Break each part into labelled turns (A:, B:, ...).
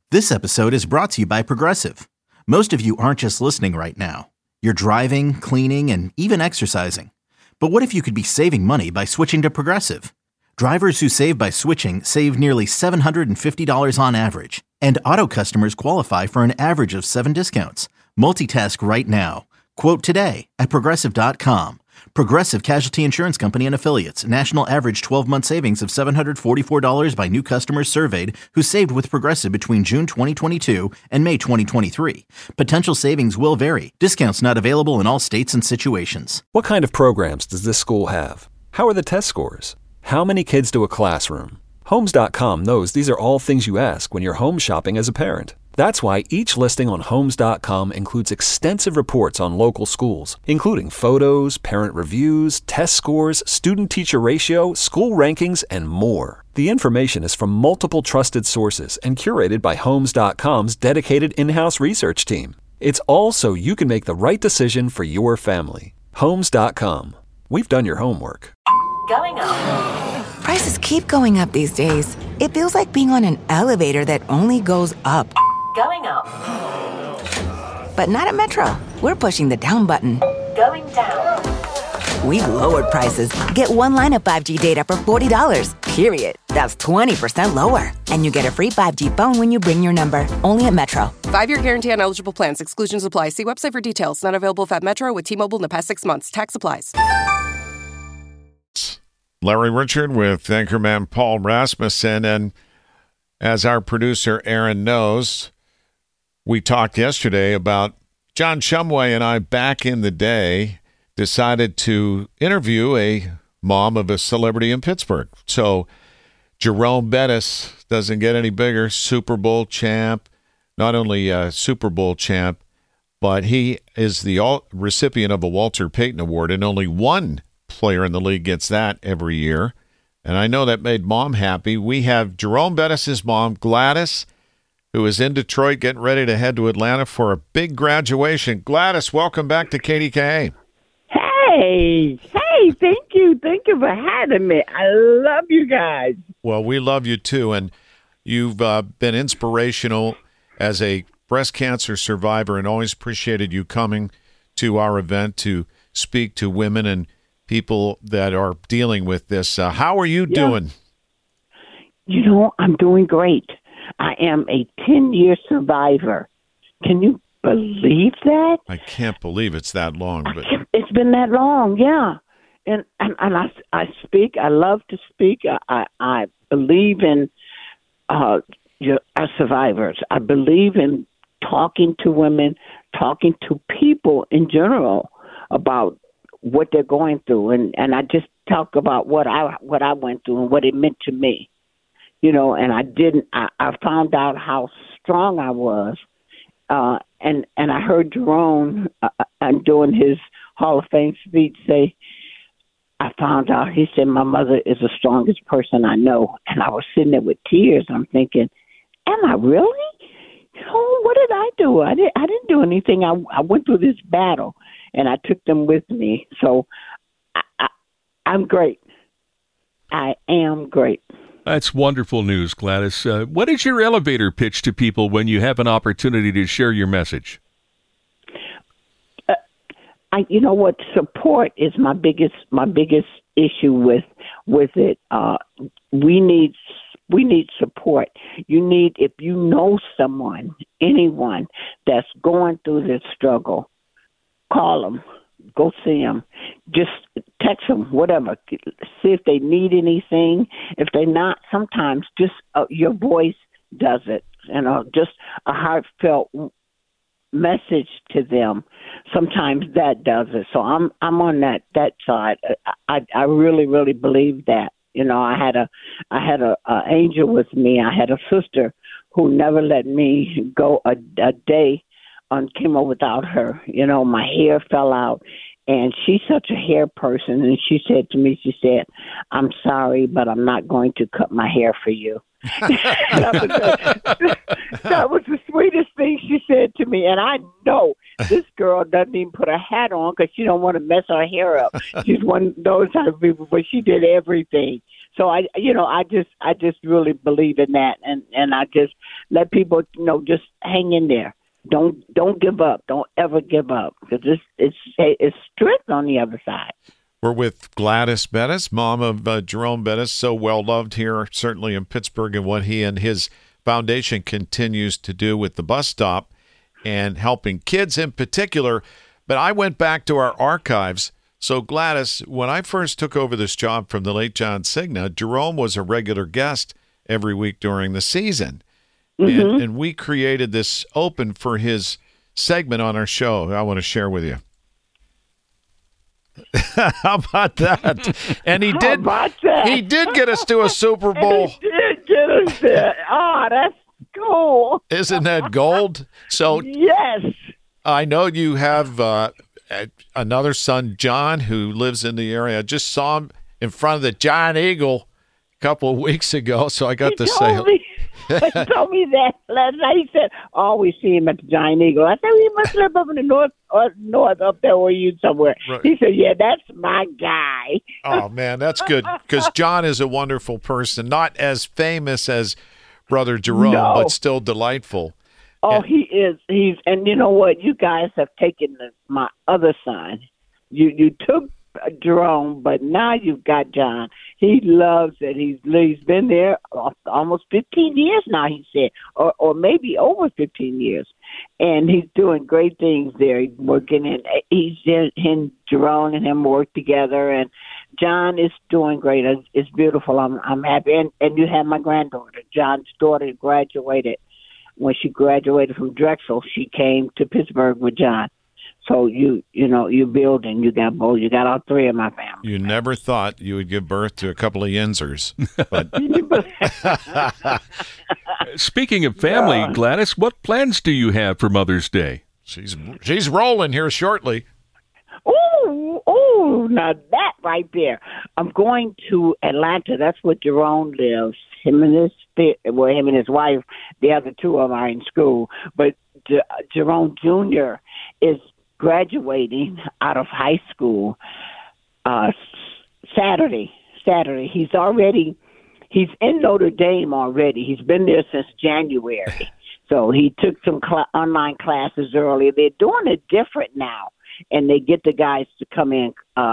A: This episode is brought to you by Progressive. Most of you aren't just listening right now. You're driving, cleaning, and even exercising. But what if you could be saving money by switching to Progressive? Drivers who save by switching save nearly $750 on average. And auto customers qualify for an average of 7 discounts. Multitask right now. Quote today at Progressive.com. Progressive Casualty Insurance Company and Affiliates. National average 12-month savings of $744 by new customers surveyed who saved with Progressive between June 2022 and May 2023. Potential savings will vary. Discounts not available in all states and situations.
B: What kind of programs does this school have? How are the test scores? How many kids do a classroom? Homes.com knows these are all things you ask when you're home shopping as a parent. That's why each listing on Homes.com includes extensive reports on local schools, including photos, parent reviews, test scores, student-teacher ratio, school rankings, and more. The information is from multiple trusted sources and curated by Homes.com's dedicated in-house research team. It's all so you can make the right decision for your family. Homes.com. We've done your homework.
C: Going up.
D: Prices keep going up these days. It feels like being on an elevator that only goes up.
C: Going up.
D: But not at Metro. We're pushing the down button.
C: Going down.
D: We've lowered prices. Get one line of 5G data for $40, period. That's 20% lower. And you get a free 5G phone when you bring your number. Only at Metro.
E: 5-year guarantee on eligible plans. Exclusions apply. See website for details. Not available at Metro with T-Mobile in the past 6 months. Tax applies.
F: Larry Richard with anchorman Paul Rasmussen. And as our producer Aaron knows, we talked yesterday about John Shumway and I back in the day decided to interview a mom of a celebrity in Pittsburgh. So Jerome Bettis doesn't get any bigger, Super Bowl champ, not only a Super Bowl champ, but he is the recipient of a Walter Payton Award, and only one player in the league gets that every year. And I know that made Mom happy. We have Jerome Bettis' mom, Gladys, who is in Detroit getting ready to head to Atlanta for a big graduation. Gladys, welcome back to KDKA.
G: Hey, thank you for having me. I love you guys.
F: Well, we love you too, and you've been inspirational as a breast cancer survivor, and always appreciated you coming to our event to speak to women and people that are dealing with this. How are you doing?
G: You know, I'm doing great. I am a 10-year survivor. Can you believe that?
F: I can't believe it's that long. But
G: it's been that long, yeah. And I speak. I love to speak. I believe in our survivors. I believe in talking to women, talking to people in general about what they're going through, and I just talk about what I went through and what it meant to me, you know. And I found out how strong I was, and I heard Jerome doing his Hall of Fame speech say, I found out, he said, my mother is the strongest person I know. And I was sitting there with tears. I'm thinking, am I really? You know, what did I do? I didn't do anything. I went through this battle, and I took them with me. So I'm great. I am great.
H: That's wonderful news, Gladys. What is your elevator pitch to people when you have an opportunity to share your message?
G: You know what? Support is my biggest issue with it. We need support. If you know someone, anyone that's going through this struggle, call them, go see them, just text them, whatever. See if they need anything. If they're not, sometimes just your voice does it. Just a heartfelt message to them. Sometimes that does it. So I'm on that side. I really, really believe that. You know, I had a angel with me. I had a sister who never let me go a day on chemo without her. You know, my hair fell out, and she's such a hair person. And she said to me, I'm sorry, but I'm not going to cut my hair for you. That was the sweetest thing she said to me. And I know this girl doesn't even put a hat on because she don't want to mess her hair up. She's one of those type of people, but she did everything. So I just really believe in that, and I just let people just hang in there. Don't give up. Don't ever give up, because it's strength on the other side.
F: We're with Gladys Bettis, mom of Jerome Bettis, so well loved here, certainly in Pittsburgh, and what he and his foundation continues to do with the bus stop and helping kids in particular. But I went back to our archives. So, Gladys, when I first took over this job from the late John Cigna, Jerome was a regular guest every week during the season.
G: Mm-hmm.
F: And we created this open for his segment on our show I want to share with you. How about that? And he did. He did get us to a Super Bowl.
G: He did get us there. Oh, that's cool.
F: Isn't that gold? So
G: yes,
F: I know you have another son, John, who lives in the area. I just saw him in front of the Giant Eagle a couple of weeks ago, so I got to say.
G: He told me that last night. He said, always see him at the Giant Eagle. I said, he must live up in the north up there where you somewhere.
F: Right.
G: He said, yeah, that's my guy.
F: Oh, man, that's good, because John is a wonderful person, not as famous as Brother Jerome, but still delightful.
G: Oh, he is. And you know what? You guys have taken my other son. You took Jerome, but now you've got John. He loves it. He's been there almost 15 years now, he said, or maybe over 15 years. And he's doing great things there. He's working in Jerome and him work together, and John is doing great. It's beautiful. I'm happy. And you have my granddaughter. John's daughter graduated. When she graduated from Drexel, she came to Pittsburgh with John. So you building. You got both. You got all three of my family.
F: You never thought you would give birth to a couple of Yinzers. But
H: speaking of family, Gladys, what plans do you have for Mother's Day?
F: She's rolling here shortly.
G: Oh, now that right there. I'm going to Atlanta. That's where Jerome lives. Him and his wife. The other two of them are in school. But Jerome Jr. is graduating out of high school Saturday. He's in Notre Dame already. He's been there since January. So he took some online classes earlier. They're doing it different now, and they get the guys to come in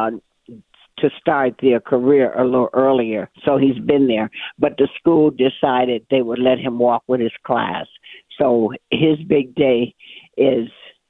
G: to start their career a little earlier. So he's been there. But the school decided they would let him walk with his class. So his big day is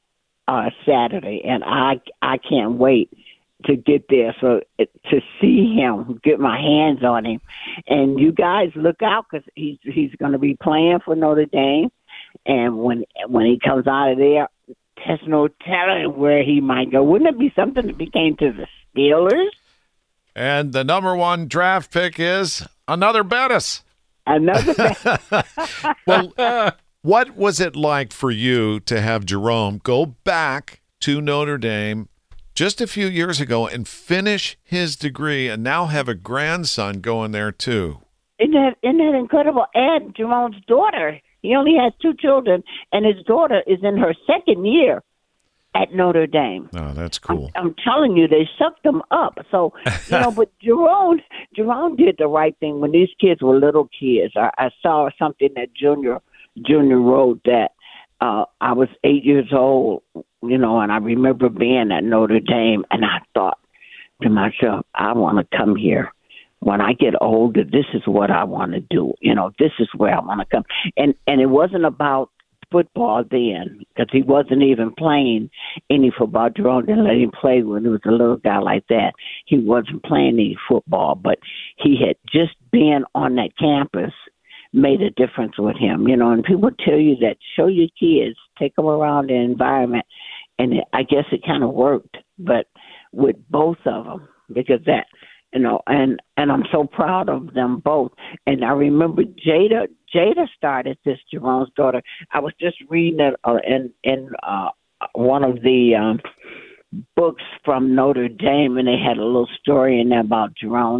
G: Saturday, and I can't wait to get there to see him, get my hands on him. And you guys look out, because he's going to be playing for Notre Dame. And when he comes out of there, there's no telling where he might go. Wouldn't it be something if he came to the Steelers?
F: And the number one draft pick is another Bettis.
G: Another Bettis.
F: Well, what was it like for you to have Jerome go back to Notre Dame just a few years ago and finish his degree and now have a grandson going there too?
G: Isn't that incredible? And Jerome's daughter, he only has two children, and his daughter is in her second year at Notre Dame.
F: Oh, that's cool.
G: I'm telling you, they sucked them up. So, but Jerome did the right thing when these kids were little kids. I saw something that Junior wrote that I was 8 years old, and I remember being at Notre Dame, and I thought to myself, I want to come here. When I get older, this is what I want to do. This is where I want to come. And it wasn't about football then, because he wasn't even playing any football. Jerome didn't let him play when he was a little guy like that. He wasn't playing any football, but he had just been on that campus made a difference with him, and people tell you that show your kids, take them around the environment, and I guess it kind of worked, but with both of them, because that, and I'm so proud of them both. And I remember Jada started this, Jerome's daughter. I was just reading it in one of the books from Notre Dame, and they had a little story in there about Jerome,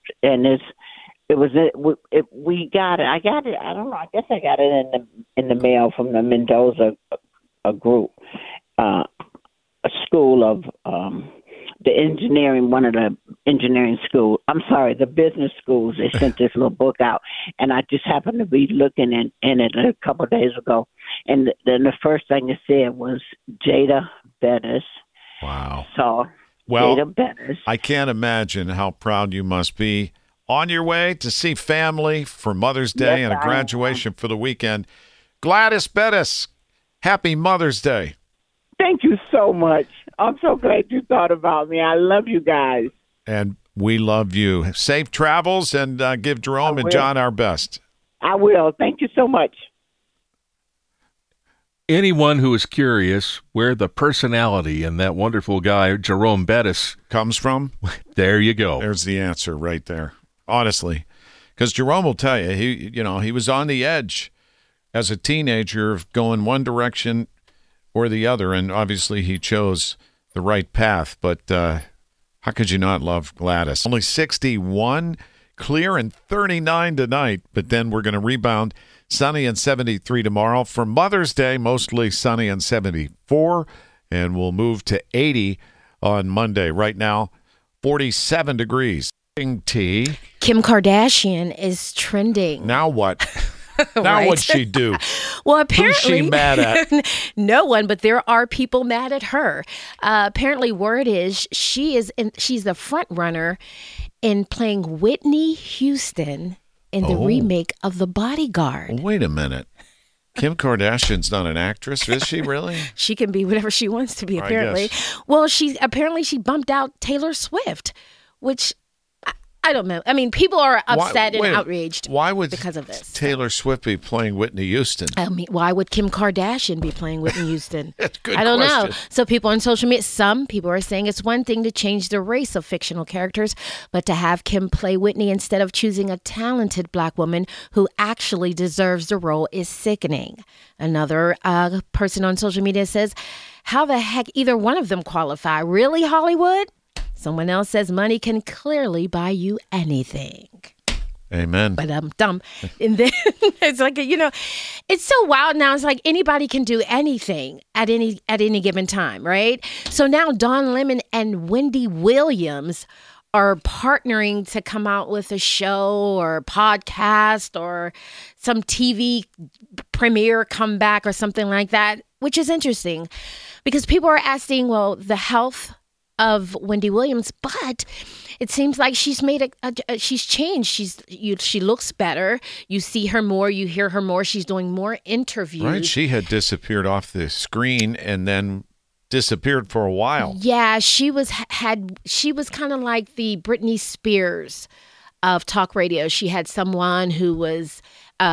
G: we got it. I got it. I don't know. I guess I got it in the mail from the Mendoza group, a school of one of the engineering schools. I'm sorry, the business schools. They sent this little book out, and I just happened to be looking in it a couple of days ago, and then the first thing it said was Jada Bettis.
F: Wow.
G: So
F: well,
G: Jada Bettis.
F: I can't imagine how proud you must be on your way to see family for Mother's Day and a graduation for the weekend. Gladys Bettis, happy Mother's Day.
G: Thank you so much. I'm so glad you thought about me. I love you guys.
F: And we love you. Safe travels, and give Jerome and John our best.
G: I will. Thank you so much.
H: Anyone who is curious where the personality in that wonderful guy, Jerome Bettis,
F: comes from,
H: there you go.
F: There's the answer right there. Honestly, because Jerome will tell you, he was on the edge as a teenager of going one direction or the other, and obviously he chose the right path. But how could you not love Gladys? Only 61, clear and 39 tonight, but then we're going to rebound. Sunny and 73 tomorrow. For Mother's Day, mostly sunny and 74, and we'll move to 80 on Monday. Right now, 47 degrees. Tea.
I: Kim Kardashian is trending.
F: Now what? Now
I: Right.
F: what'd she do?
I: Well, apparently,
F: Who's she mad at?
I: No one, but there are people mad at her. Apparently, word is she's the front runner in playing Whitney Houston in the remake of The Bodyguard.
F: Wait a minute. Kim Kardashian's not an actress, is she really?
I: She can be whatever she wants to be,
F: I
I: apparently.
F: guess.
I: Well, she bumped out Taylor Swift, which I don't know. I mean, people are upset and outraged because of this.
F: Taylor Swift be playing Whitney Houston?
I: I mean, why would Kim Kardashian be playing Whitney Houston?
F: That's a good
I: I don't know.
F: question.
I: So people on social media, some people are saying it's one thing to change the race of fictional characters, but to have Kim play Whitney instead of choosing a talented black woman who actually deserves the role is sickening. Another person on social media says, how the heck either one of them qualify? Really, Hollywood? Someone else says money can clearly buy you anything.
F: Amen.
I: But dumb. And then it's like, it's so wild now. It's like anybody can do anything at any given time, right? So now Don Lemon and Wendy Williams are partnering to come out with a show or podcast or some TV premiere comeback or something like that, which is interesting because people are asking, well, the health of Wendy Williams, but it seems like she's made she's changed. She looks better. You see her more. You hear her more. She's doing more interviews.
F: Right. She had disappeared off the screen and then disappeared for a while.
I: Yeah, she was kind of like the Britney Spears of talk radio. She had someone who was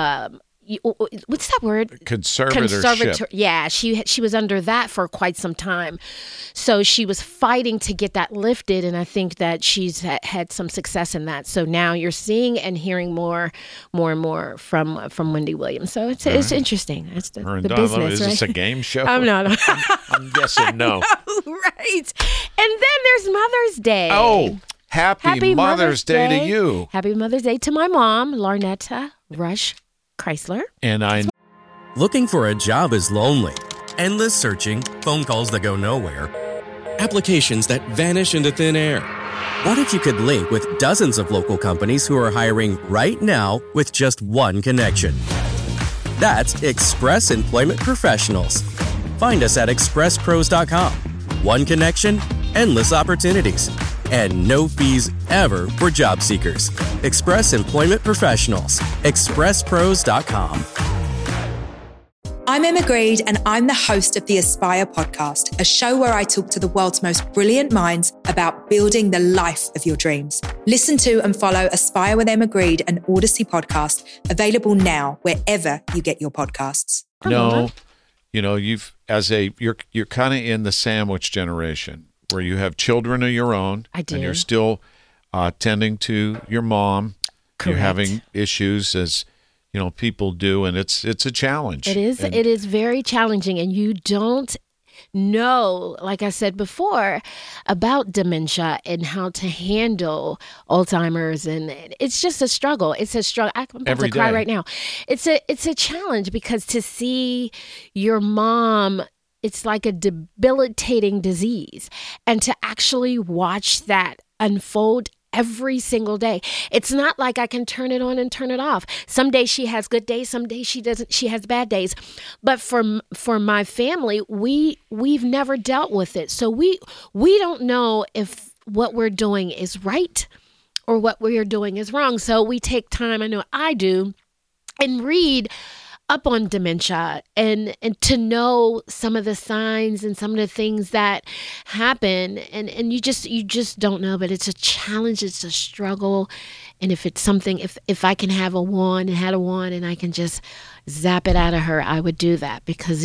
I: what's that word?
F: Conservatorship.
I: Yeah, she was under that for quite some time. So she was fighting to get that lifted, and I think that she's had some success in that. So now you're seeing and hearing more and more from Wendy Williams. So it's interesting. It's the business.
F: Is this a game show?
I: I'm not.
F: I'm guessing no.
I: Right. And then there's Mother's Day.
F: Oh, happy Mother's Day to you.
I: Happy Mother's Day to my mom, Larnetta Rush Chrysler.
F: And
J: Looking for a job is lonely. Endless searching, phone calls that go nowhere, applications that vanish into thin air. What if you could link with dozens of local companies who are hiring right now with just one connection? That's Express Employment Professionals. Find us at expresspros.com. One connection, endless opportunities, and no fees ever for job seekers. Express Employment Professionals. expresspros.com.
K: I'm Emma Greed, and I'm the host of the Aspire podcast, a show where I talk to the world's most brilliant minds about building the life of your dreams. Listen to and follow Aspire with Emma Greed, an Odyssey podcast, available now wherever you get your podcasts.
F: No, you're kind of in the sandwich generation where you have children of your own.
I: I do.
F: And you're still tending to your mom.
I: Correct.
F: You're having issues as people do, and it's a challenge.
I: It is. It is very challenging, and you don't know, like I said before, about dementia and how to handle Alzheimer's, and it's just a struggle. It's a struggle. I'm about to cry right now. It's a challenge because to see your mom it's like a debilitating disease. And to actually watch that unfold every single day. It's not like I can turn it on and turn it off. Some days she has good days, some days she doesn't. She has bad days. But for my family, we've never dealt with it. So we don't know if what we're doing is right or what we are doing is wrong. So we take time, I know I do, and read up on dementia and to know some of the signs and some of the things that happen. And you just don't know, but it's a challenge. It's a struggle. And if it's something, if I can have a wand and had a wand and I can just zap it out of her, I would do that, because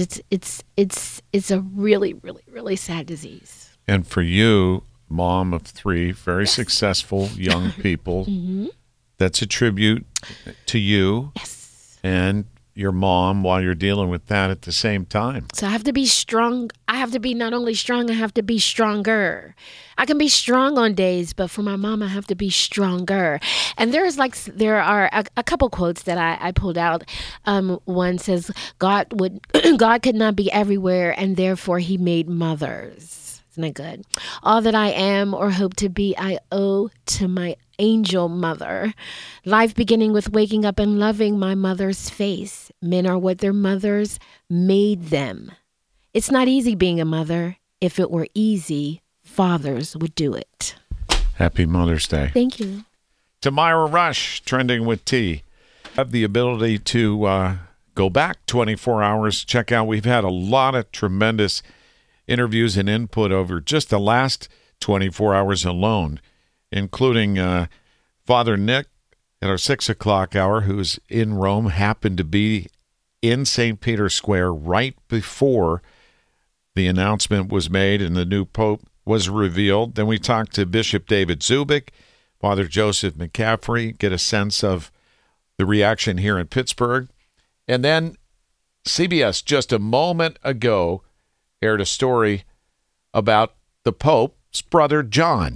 I: it's a really, really, really sad disease.
F: And for you, mom of 3, very successful young people, that's a tribute to you and your mom while you're dealing with that at the same time.
I: So I have to be strong. I have to be not only strong, I have to be stronger. I can be strong on days, but for my mom, I have to be stronger. And there are a couple quotes that I pulled out. One says, God could not be everywhere, and therefore he made mothers. Isn't that good? All that I am or hope to be, I owe to my angel mother. Life beginning with waking up and loving my mother's face. Men are what their mothers made them. It's not easy being a mother. If it were easy, fathers would do it.
F: Happy Mother's Day.
I: Thank you.
F: Tamira Rush, Trending with T. Have the ability to go back 24 hours. Check out, we've had a lot of tremendous interviews and input over just the last 24 hours alone, including Father Nick at our 6 o'clock hour, who's in Rome, happened to be in St. Peter's Square right before the announcement was made and the new pope was revealed. Then we talked to Bishop David Zubik, Father Joseph McCaffrey, get a sense of the reaction here in Pittsburgh. And then CBS just a moment ago aired a story about the Pope's brother, John.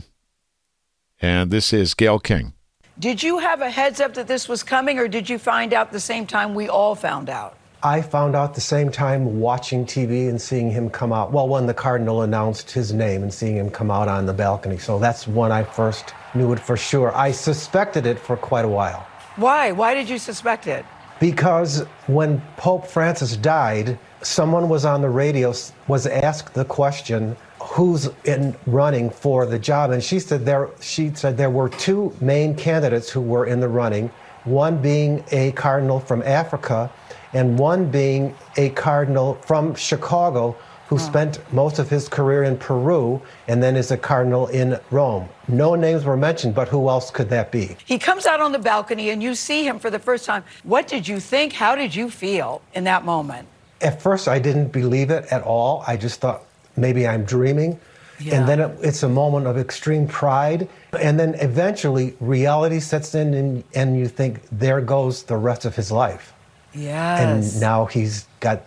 F: And this is Gayle King.
L: Did you have a heads up that this was coming, or did you find out the same time we all found out?
M: I found out the same time watching TV and seeing him come out. Well, when the Cardinal announced his name and seeing him come out on the balcony. So that's when I first knew it for sure. I suspected it for quite a while.
L: Why? Why did you suspect it?
M: Because when Pope Francis died, someone was on the radio, was asked the question, who's in running for the job? And she said there were 2 main candidates who were in the running, one being a cardinal from Africa and one being a cardinal from Chicago who spent most of his career in Peru and then is a cardinal in Rome. No names were mentioned, but who else could that be?
L: He comes out on the balcony and you see him for the first time. What did you think? How did you feel in that moment?
M: At first, I didn't believe it at all. I just thought maybe I'm dreaming. Yeah. And then it's a moment of extreme pride. And then eventually reality sets in and you think, there goes the rest of his life.
L: Yes.
M: And now he's got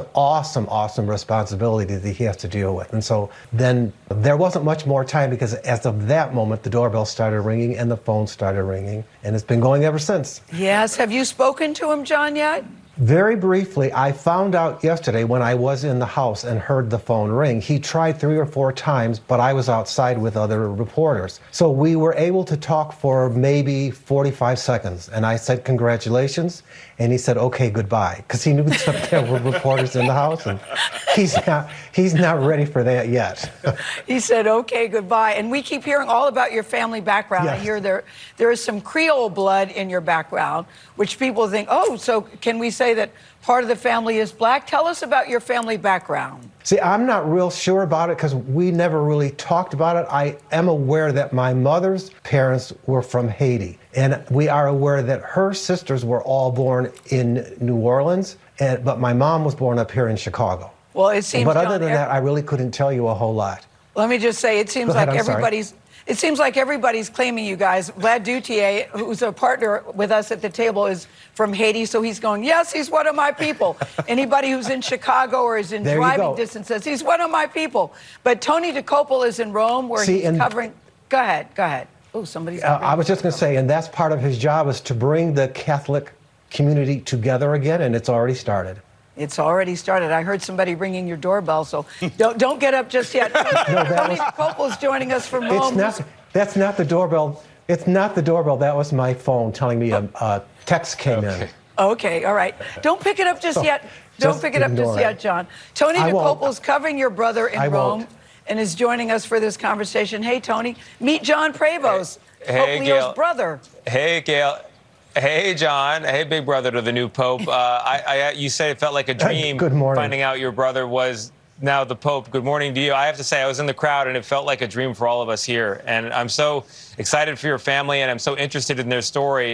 M: awesome responsibility that he has to deal with. And so then there wasn't much more time, because as of that moment, the doorbell started ringing and the phone started ringing. And it's been going ever since.
L: Yes. Have you spoken to him, John, yet?
M: Very briefly, I found out yesterday when I was in the house and heard the phone ring. He tried 3 or 4 times, but I was outside with other reporters. So we were able to talk for maybe 45 seconds. And I said, congratulations. And he said, okay, goodbye. Because he knew that there were reporters in the house. And he's not ready for that yet.
L: He said, okay, goodbye. And we keep hearing all about your family background. Yes. I hear there is some Creole blood in your background, which people think, oh, so can we say that part of the family is black? Tell us about your family background.
M: See, I'm not real sure about it because we never really talked about it. I am aware that my mother's parents were from Haiti, and we are aware that her sisters were all born in New Orleans, but my mom was born up here in Chicago.
L: Well, it seems.
M: But other than that, I really couldn't tell you a whole lot.
L: Let me just say, it seems like everybody's. It seems like everybody's claiming you guys. Vlad Duthier, who's a partner with us at the table, is from Haiti, so he's going, yes, he's one of my people. Anybody who's in Chicago or is in driving distance says, he's one of my people. But Tony DeCopel is in Rome, where he's covering... Go ahead. Oh, somebody's...
M: I was just going to say, and that's part of his job, is to bring the Catholic community together again, and it's already started.
L: It's already started. I heard somebody ringing your doorbell, so don't get up just yet. Tony Dokoupil is joining us from home.
M: That's not the doorbell. It's not the doorbell. That was my phone telling me a text came in.
L: Okay, all right. Don't pick it up just yet. Don't pick it up just yet, John. Tony Dokoupil is covering your brother in Rome and is joining us for this conversation. Hey, Tony. Meet John Prevost, Pope Leo's brother.
N: Hey, Gail. Hey, John. Hey, big brother to the new Pope. You said it felt like a dream.
M: Good morning.
N: Finding out your brother was now the Pope. Good morning to you. I have to say, I was in the crowd, and it felt like a dream for all of us here. And I'm so excited for your family, and I'm so interested in their story.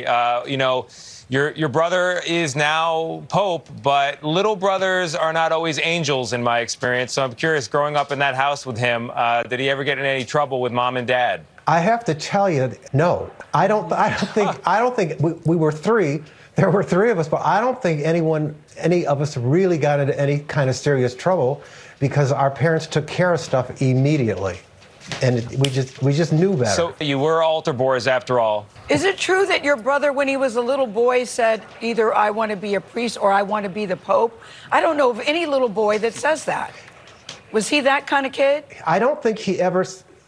N: Your brother is now Pope, but little brothers are not always angels in my experience. So I'm curious, growing up in that house with him, did he ever get in any trouble with mom and dad?
M: I have to tell you, no. I don't think we were three. There were three of us, but I don't think any of us really got into any kind of serious trouble because our parents took care of stuff immediately. And we just knew better.
N: So you were altar boys after all.
L: Is it true that your brother, when he was a little boy, said either I want to be a priest or I want to be the Pope? I don't know of any little boy that says that. Was he that kind of kid?
M: I don't think he ever...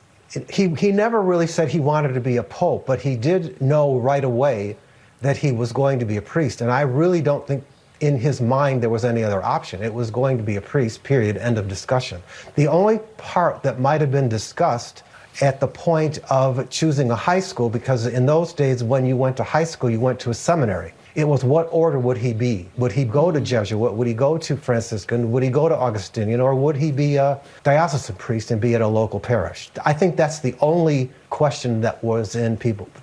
M: He never really said he wanted to be a pope, but he did know right away that he was going to be a priest. And I really don't think in his mind there was any other option. It was going to be a priest, period, end of discussion. The only part that might have been discussed at the point of choosing a high school, because in those days when you went to high school, you went to a seminary. It was what order would he be? Would he go to Jesuit? Would he go to Franciscan? Would he go to Augustinian? Or would he be a diocesan priest and be at a local parish? I think that's the only question that was in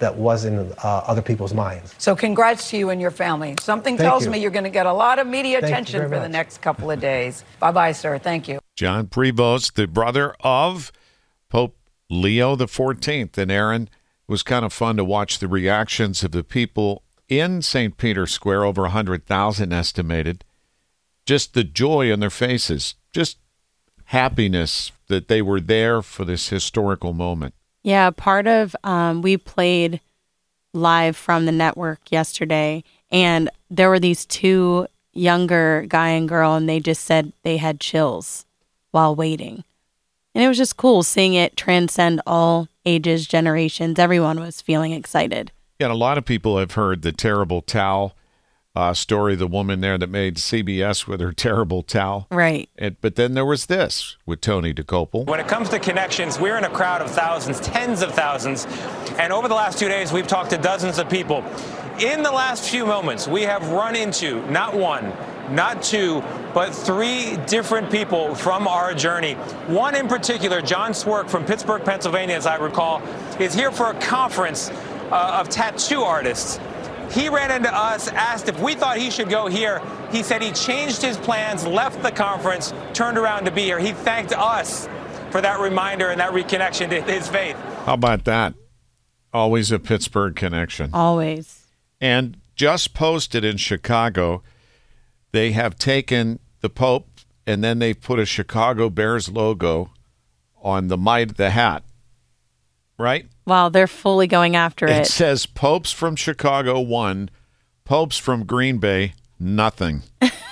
M: other people's minds.
L: So congrats to you and your family. Something tells me you're going to get a lot of media attention for the next couple of days. Bye-bye, sir. Thank you.
F: John Prevost, the brother of Pope Leo XIV. And Aaron, it was kind of fun to watch the reactions of the people in St. Peter's Square, over 100,000 estimated. Just the joy in their faces, just happiness that they were there for this historical moment.
O: Yeah, part of, we played live from the network yesterday, and there were these two younger guy and girl, and they just said they had chills while waiting. And it was just cool seeing it transcend all ages, generations. Everyone was feeling excited.
F: Yeah, and a lot of people have heard the terrible towel story, the woman there that made CBS with her terrible towel.
O: Right.
F: But then there was this with Tony Dokoupil.
N: When it comes to connections, we're in a crowd of thousands, tens of thousands. And over the last 2 days, we've talked to dozens of people. In the last few moments, we have run into not one, not two, but three different people from our journey. One in particular, John Swerk from Pittsburgh, Pennsylvania, as I recall, is here for a conference of tattoo artists. He ran into us, asked if we thought he should go here. He said he changed his plans, left the conference, turned around to be here. He thanked us for that reminder and that reconnection to his faith.
F: How about that? Always a Pittsburgh connection.
O: Always.
F: And just posted in Chicago, they have taken the Pope and then they've put a Chicago Bears logo on the hat. Right?
O: Wow, they're fully going after it.
F: It says Popes from Chicago, 1. Popes from Green Bay, nothing.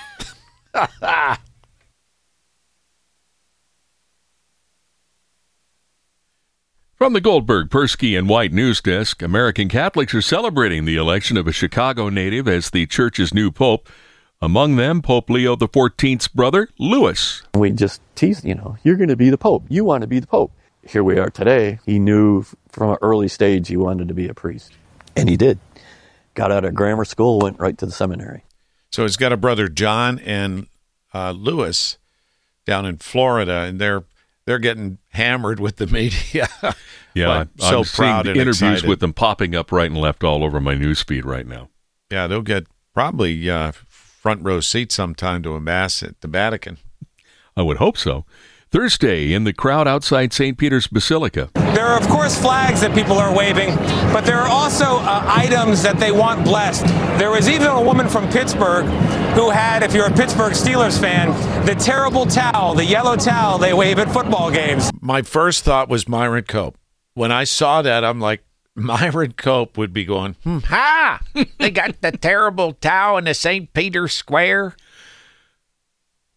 H: From the Goldberg, Persky, and White News Desk, American Catholics are celebrating the election of a Chicago native as the church's new pope. Among them, Pope Leo XIV's brother, Louis.
P: We just teased, you're going to be the pope. You want to be the pope. Here we are today. He knew from an early stage he wanted to be a priest. And he did. Got out of grammar school, went right to the seminary.
F: So he's got a brother, John, and Louis down in Florida, and they're getting hammered with the media.
H: Yeah,
F: so
H: I'm
F: proud
H: seeing
F: and
H: interviews
F: excited.
H: with them popping up right and left all over my news feed right now.
F: Yeah, they'll get probably front row seats sometime to a mass at the Vatican.
H: I would hope so. Thursday, in the crowd outside St. Peter's Basilica.
N: There are, of course, flags that people are waving, but there are also items that they want blessed. There was even a woman from Pittsburgh who had, if you're a Pittsburgh Steelers fan, the terrible towel, the yellow towel they wave at football games.
F: My first thought was Myron Cope. When I saw that, I'm like, Myron Cope would be going, They got the terrible towel in the St. Peter's Square.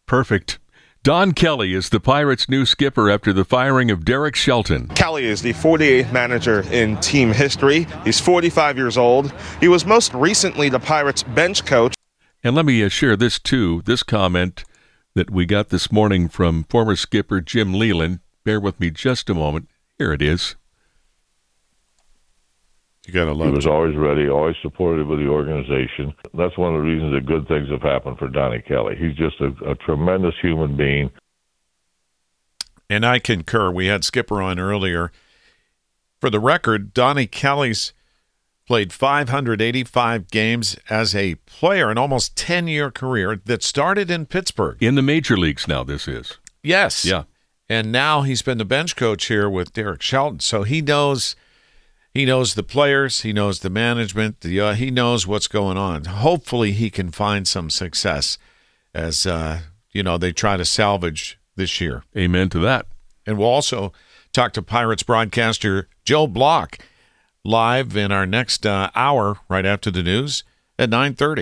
H: Perfect. Don Kelly is the Pirates' new skipper after the firing of Derek Shelton.
Q: Kelly is the 48th manager in team history. He's 45 years old. He was most recently the Pirates' bench coach.
H: And let me share this, too, this comment that we got this morning from former skipper Jim Leyland. Bear with me just a moment. Here it is.
F: You got to love it.
R: He was always ready, always supportive of the organization. That's one of the reasons that good things have happened for Donnie Kelly. He's just a tremendous human being.
F: And I concur. We had Skipper on earlier. For the record, Donnie Kelly's played 585 games as a player, an almost 10-year career that started in Pittsburgh.
H: In the major leagues now, this is.
F: Yes.
H: Yeah.
F: And now he's been the bench coach here with Derek Shelton. So he knows the players, he knows the management, he knows what's going on. Hopefully he can find some success as they try to salvage this year.
H: Amen to that.
F: And we'll also talk to Pirates broadcaster Joe Block live in our next hour right after the news at 9:30.